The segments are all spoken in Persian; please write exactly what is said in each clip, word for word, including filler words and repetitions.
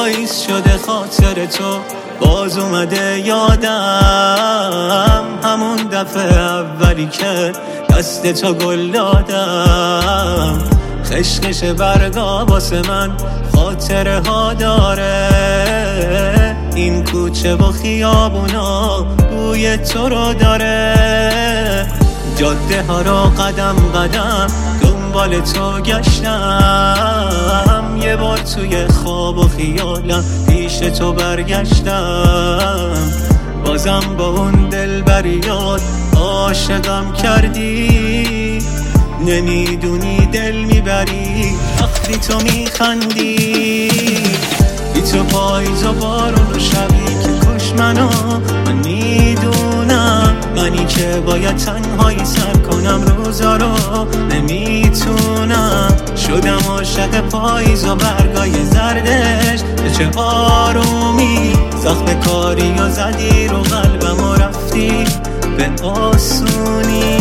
پاییز شده خاطر تو باز اومده یادم، همون دفعه اولی که دست تو گل دادم. خشخش برگا واسه من خاطره ها داره، این کوچه و خیابونا بوی تو رو داره. جاده ها را قدم قدم دنبال تو گشتم، یه بار توی خواب و خیالم پیش تو برگشتم. بازم با اون دلبریات عاشقم کردی، نمیدونی دل میبری وقتی تو میخندی. بی تو پاییز و بارون و شبی که کش منو، من میدونم منی که باید تنهایی سر کنم روزا رو نمیتونم. شدم عاشق پاییز و برگای زردش، به چه آرومی زخم کاری و زدی رو قلبم و رفتی به آسونی.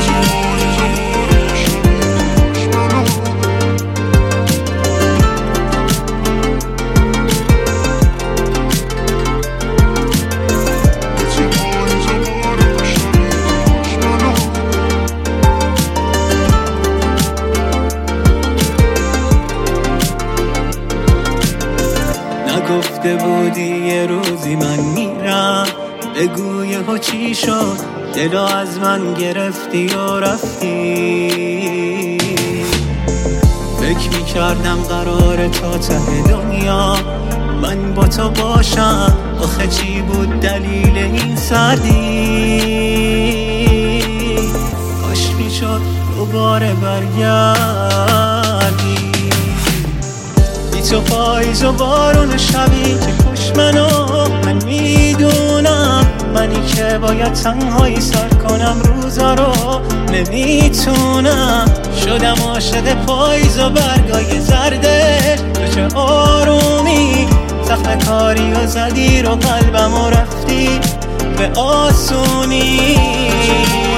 گفته بودی یه روزی من میرم، بگو یهو چی شد دلو از من گرفتی و رفتی. فکر میکردم قراره تا ته دنیا من با تو باشم، آخه چی بود دلیل این سردی؟ کاش میشد دوباره برگردی. تو پاییز و بارون شبی که کش منو، من میدونم منی که باید تنهایی سر کنم روزا رو نمیتونم. شدم عاشق پاییز و برگای زردش، به چه آرومی زخم کاری و زدی رو قلبم و رفتی به آسونی.